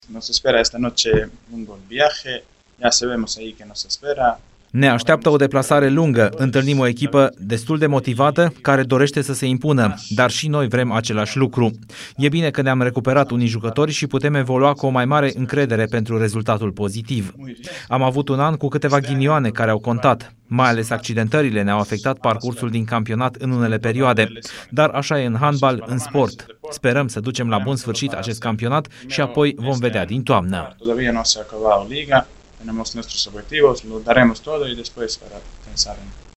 Nos espera esta noche un buen viaje, ya sabemos ahí que nos espera. Ne așteaptă o deplasare lungă, întâlnim o echipă destul de motivată, care dorește să se impună, dar și noi vrem același lucru. E bine că ne-am recuperat unii jucători și putem evolua cu o mai mare încredere pentru rezultatul pozitiv. Am avut un an cu câteva ghinioane care au contat, mai ales accidentările ne-au afectat parcursul din campionat în unele perioade, dar așa e în handbal, în sport. Sperăm să ducem la bun sfârșit acest campionat și apoi vom vedea din toamnă. Tenemos nuestros objetivos, lo daremos todo y después para pensar en